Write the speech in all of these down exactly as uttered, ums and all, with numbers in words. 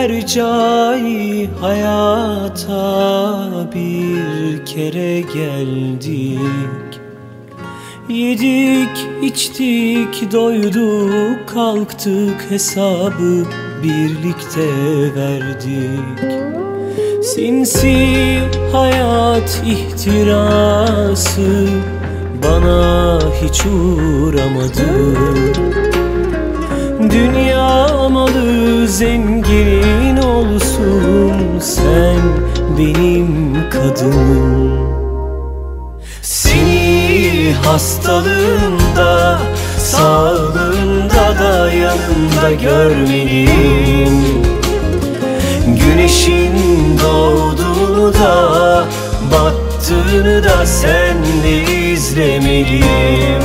hercai hayata bir kere geldik. Yedik, içtik, doyduk, kalktık, hesabı birlikte verdik. Sinsi hayat ihtirası bana hiç uğramadı. Dünya malı zengin olsun, sen benim kadınım. Seni hastalığında, sağlığında da yanımda görmeliyim. Güneşin doğduğunu da battığını da senle izlemeliyim.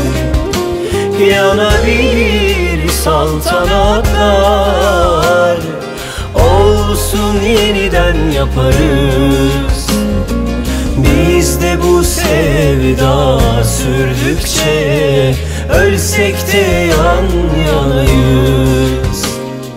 Yanabilir saltanatlar, olsun yeniden yaparız. Biz de bu sevda sürdükçe ölsek de yan yanayız.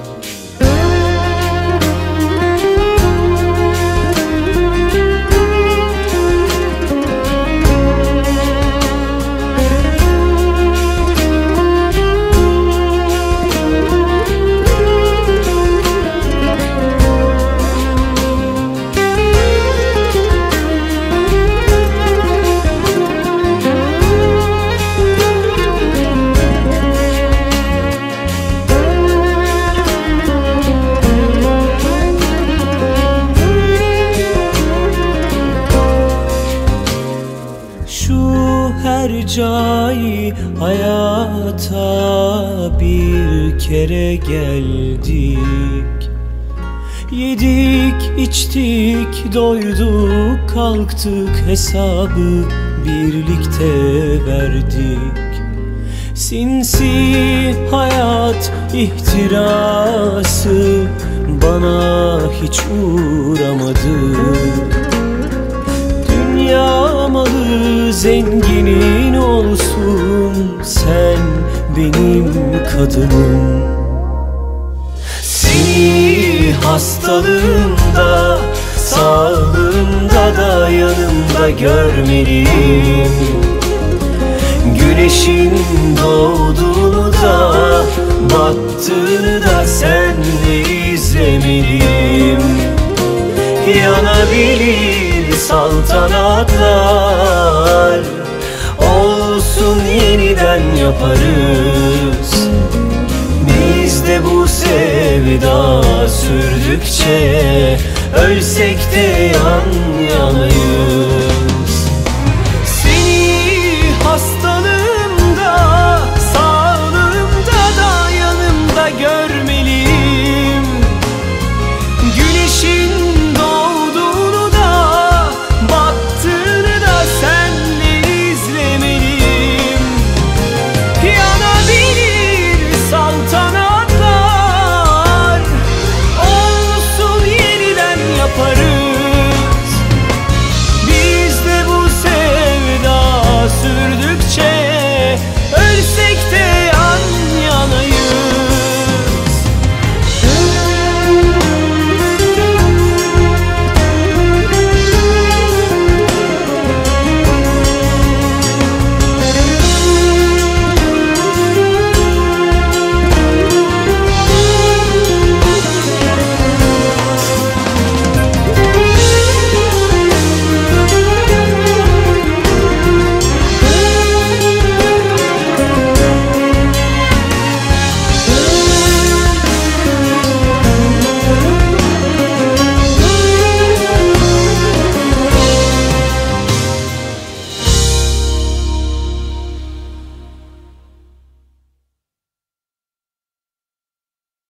Hercai hayata bir kere geldik. Yedik, içtik, doyduk, kalktık, hesabı birlikte verdik. Sinsi hayat ihtirası bana hiç uğramadı. Dünya malı zenginin olsun, sen benim kadınım. Seni hastalığında, sağlığında da yanımda görmeliyim. Güneşin doğduğunu da battığını da senle izlemeliyim. Yanabilir saltanatlar, olsun yeniden yaparız. Biz de bu sevda sürdükçe ölsek de yan yanayız.